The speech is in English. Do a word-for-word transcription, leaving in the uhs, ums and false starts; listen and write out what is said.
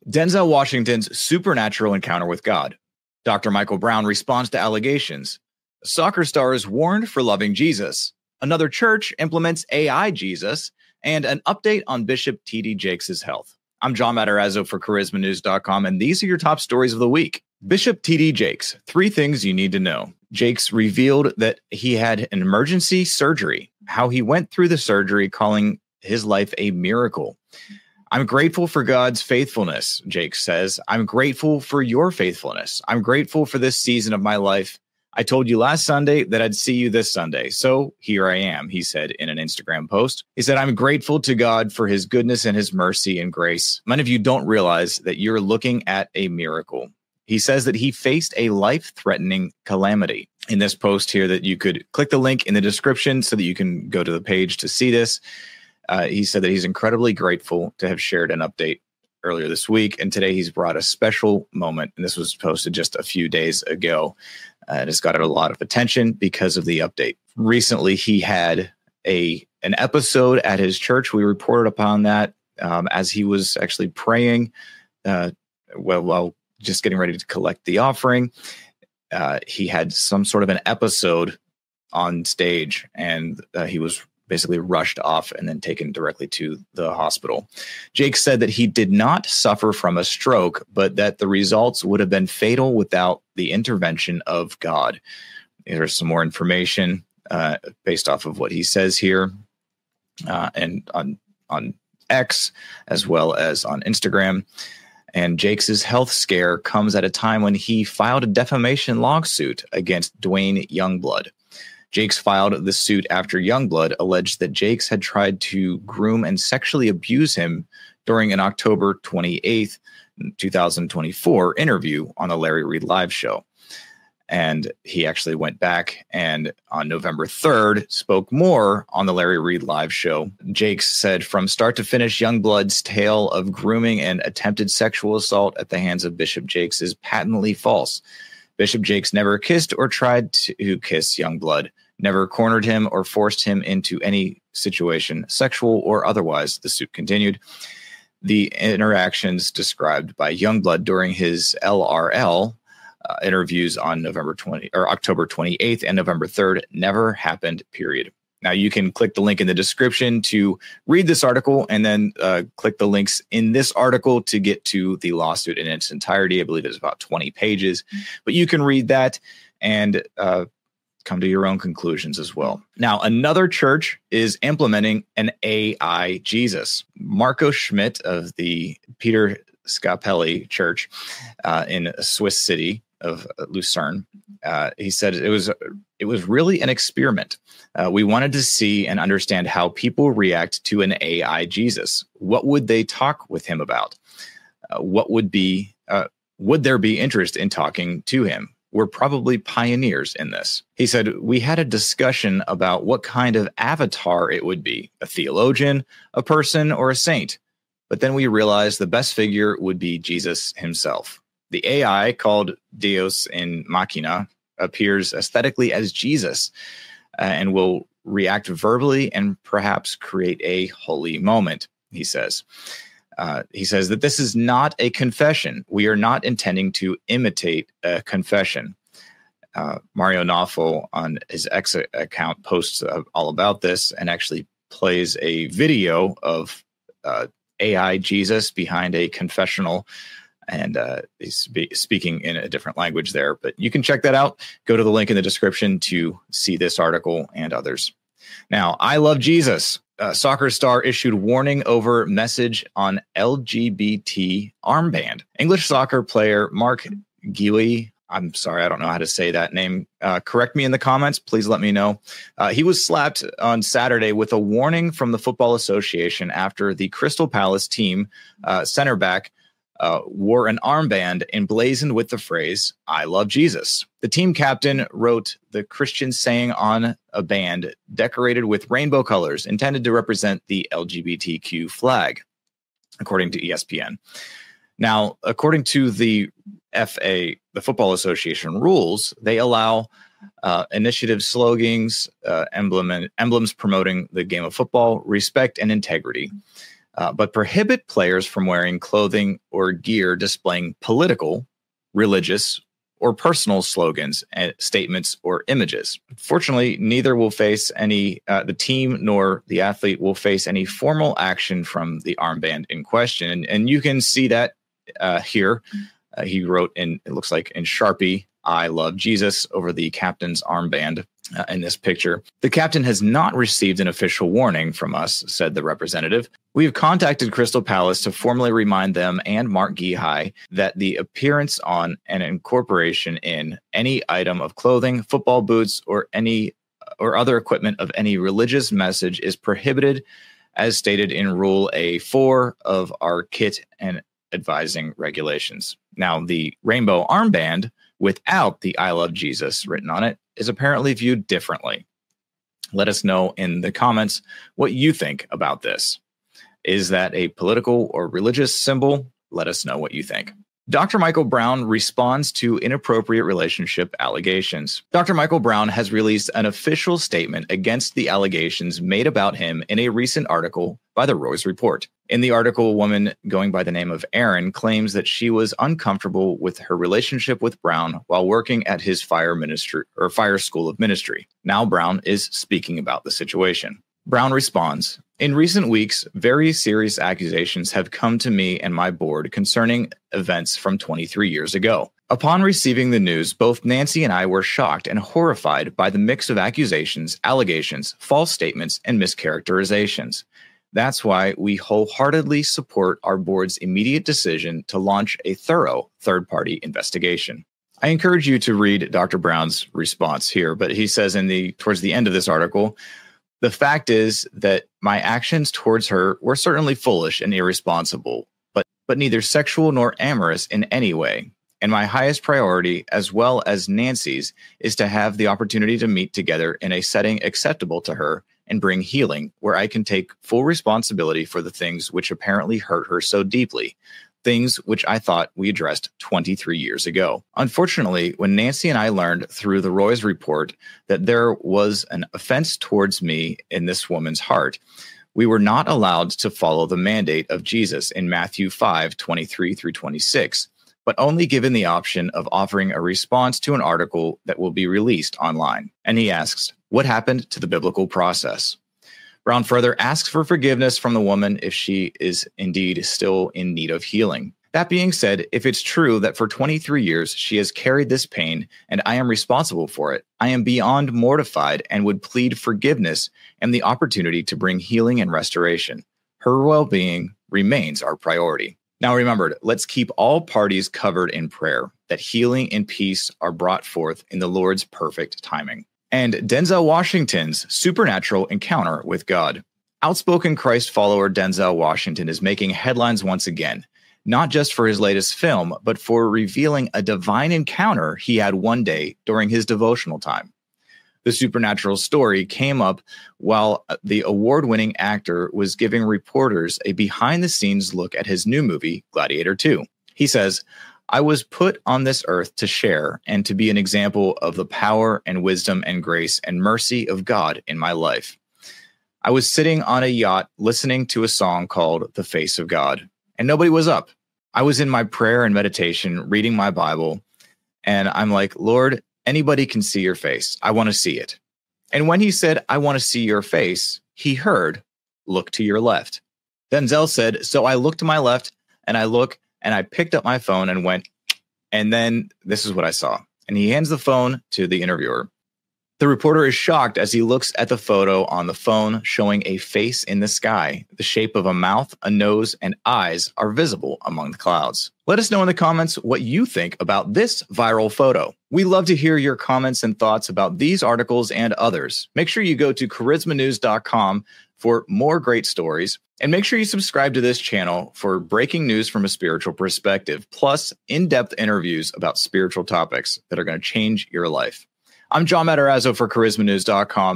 Denzel Washington's supernatural encounter with God. Doctor Michael Brown responds to allegations. Soccer stars warned for loving Jesus. Another church implements A I Jesus. And an update on Bishop T D Jakes' health. I'm John Matarazzo for charisma news dot com, and these are your top stories of the week. Bishop T D Jakes, three things you need to know. Jakes revealed that he had an emergency surgery, how he went through the surgery, calling his life a miracle. I'm grateful for God's faithfulness, Jakes says. I'm grateful for your faithfulness. I'm grateful for this season of my life. I told you last Sunday that I'd see you this Sunday, so here I am, he said in an Instagram post. He said, I'm grateful to God for his goodness and his mercy and grace. Many of you don't realize that you're looking at a miracle. He says that he faced a life-threatening calamity. In this post here that you could click the link in the description so that you can go to the page to see this. Uh, he said that he's incredibly grateful to have shared an update earlier this week, and today he's brought a special moment, and this was posted just a few days ago. Uh, it has got a lot of attention because of the update. Recently, he had a an episode at his church. We reported upon that um, as he was actually praying, uh, well, while just getting ready to collect the offering. Uh, he had some sort of an episode on stage, and uh, he was basically rushed off and then taken directly to the hospital. Jake said that he did not suffer from a stroke, but that the results would have been fatal without the intervention of God. There's some more information uh, based off of what he says here uh, and on, on X as well as on Instagram. And Jakes' health scare comes at a time when he filed a defamation lawsuit against Dwayne Youngblood. Jakes filed the suit after Youngblood alleged that Jakes had tried to groom and sexually abuse him during an October twenty-eighth, twenty twenty-four interview on the Larry Reed Live show. And he actually went back and on November third spoke more on the Larry Reed Live show. Jakes said, from start to finish, Youngblood's tale of grooming and attempted sexual assault at the hands of Bishop Jakes is patently false. Bishop Jakes never kissed or tried to kiss Youngblood, never cornered him or forced him into any situation, sexual or otherwise, the suit continued. The interactions described by Youngblood during his L R L uh, interviews on November twentieth or October twenty-eighth and November third never happened, period. Now, you can click the link in the description to read this article and then uh, click the links in this article to get to the lawsuit in its entirety. I believe it's about twenty pages, but you can read that and uh, come to your own conclusions as well. Now, another church is implementing an A I Jesus. Marco Schmidt of the Peter Scapelli Church uh, in a Swiss city of Lucerne. Uh, he said it was it was really an experiment. Uh, we wanted to see and understand how people react to an A I Jesus. What would they talk with him about? Uh, what would be uh, would there be interest in talking to him? We're probably pioneers in this. He said, we had a discussion about what kind of avatar it would be, a theologian, a person, or a saint. But then we realized the best figure would be Jesus himself. The A I, called Deus in Machina, appears aesthetically as Jesus uh, and will react verbally and perhaps create a holy moment, he says. Uh, he says that this is not a confession. We are not intending to imitate a confession. Uh, Mario Nawfal on his X account posts uh, all about this and actually plays a video of uh, A I Jesus behind a confessional. And uh, he's spe- speaking in a different language there. But you can check that out. Go to the link in the description to see this article and others. Now, I love Jesus. Uh, soccer star issued warning over message on L G B T armband. English soccer player Mark Guéhi, I'm sorry, I don't know how to say that name. Uh, correct me in the comments. Please let me know. Uh, he was slapped on Saturday with a warning from the Football Association after the Crystal Palace team uh, center back Uh, wore an armband emblazoned with the phrase, I love Jesus. The team captain wrote the Christian saying on a band decorated with rainbow colors intended to represent the L G B T Q flag, according to E S P N. Now, according to the F A, the Football Association rules, they allow uh, initiative slogans, uh, emblem, emblems promoting the game of football, respect, and integrity. uh, but prohibit players from wearing clothing or gear displaying political, religious, or personal slogans, and statements, or images. Fortunately, neither will face any, uh, the team nor the athlete will face any formal action from the armband in question. And, and you can see that uh, here. Uh, he wrote in, it looks like in Sharpie, "I love Jesus" over the captain's armband uh, in this picture. "The captain has not received an official warning from us," said the representative. "We have contacted Crystal Palace to formally remind them and Mark Gihai that the appearance on and incorporation in any item of clothing, football boots, or any or other equipment of any religious message is prohibited, as stated in Rule A four of our kit and advising regulations." Now, the rainbow armband without the "I love Jesus" written on it is apparently viewed differently. Let us know in the comments what you think about this. Is that a political or religious symbol? Let us know what you think. Doctor Michael Brown responds to inappropriate relationship allegations. Doctor Michael Brown has released an official statement against the allegations made about him in a recent article by the Roys Report. In the article, a woman going by the name of Erin claims that she was uncomfortable with her relationship with Brown while working at his fire ministry or fire school of ministry. Now Brown is speaking about the situation. Brown responds, "In recent weeks, very serious accusations have come to me and my board concerning events from twenty-three years ago. Upon receiving the news, both Nancy and I were shocked and horrified by the mix of accusations, allegations, false statements, and mischaracterizations. That's why we wholeheartedly support our board's immediate decision to launch a thorough third-party investigation." I encourage you to read Doctor Brown's response here, but he says in the towards the end of this article, "The fact is that my actions towards her were certainly foolish and irresponsible, but, but neither sexual nor amorous in any way. And my highest priority, as well as Nancy's, is to have the opportunity to meet together in a setting acceptable to her and bring healing, where I can take full responsibility for the things which apparently hurt her so deeply, things which I thought we addressed twenty-three years ago. Unfortunately, when Nancy and I learned through the Roys Report that there was an offense towards me in this woman's heart, we were not allowed to follow the mandate of Jesus in Matthew five, twenty-three through twenty-six, but only given the option of offering a response to an article that will be released online." And he asks, what happened to the biblical process? Brown further asks for forgiveness from the woman if she is indeed still in need of healing. That being said, if it's true that for twenty-three years she has carried this pain and I am responsible for it, I am beyond mortified and would plead forgiveness and the opportunity to bring healing and restoration. Her well-being remains our priority. Now remember, let's keep all parties covered in prayer, that healing and peace are brought forth in the Lord's perfect timing. And Denzel Washington's supernatural encounter with God. Outspoken Christ follower Denzel Washington is making headlines once again, not just for his latest film, but for revealing a divine encounter he had one day during his devotional time. The supernatural story came up while the award-winning actor was giving reporters a behind-the-scenes look at his new movie, Gladiator two. He says, "I was put on this earth to share and to be an example of the power and wisdom and grace and mercy of God in my life. I was sitting on a yacht listening to a song called The Face of God, and nobody was up. I was in my prayer and meditation, reading my Bible, and I'm like, Lord, anybody can see your face. I want to see it. And when he said, I want to see your face, he heard, look to your left. Denzel said, so I looked to my left and I look and I picked up my phone and went, and then this is what I saw. And he hands the phone to the interviewer. The reporter is shocked as he looks at the photo on the phone showing a face in the sky. The shape of a mouth, a nose, and eyes are visible among the clouds. Let us know in the comments what you think about this viral photo. We love to hear your comments and thoughts about these articles and others. Make sure you go to charisma news dot com for more great stories. And make sure you subscribe to this channel for breaking news from a spiritual perspective, plus in-depth interviews about spiritual topics that are going to change your life. I'm John Matarazzo for charisma news dot com.